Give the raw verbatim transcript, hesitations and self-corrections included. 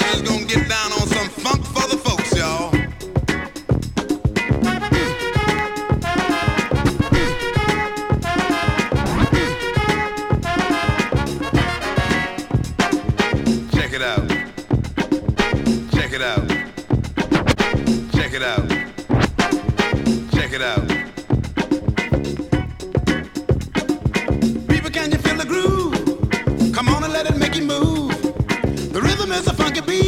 just gonna get down on some funk for the folks, y'all. Check it out. Check it out. Check it out. Check it out. People, can you feel the groove? Come on and let it make you move. The rhythm is a funky beat.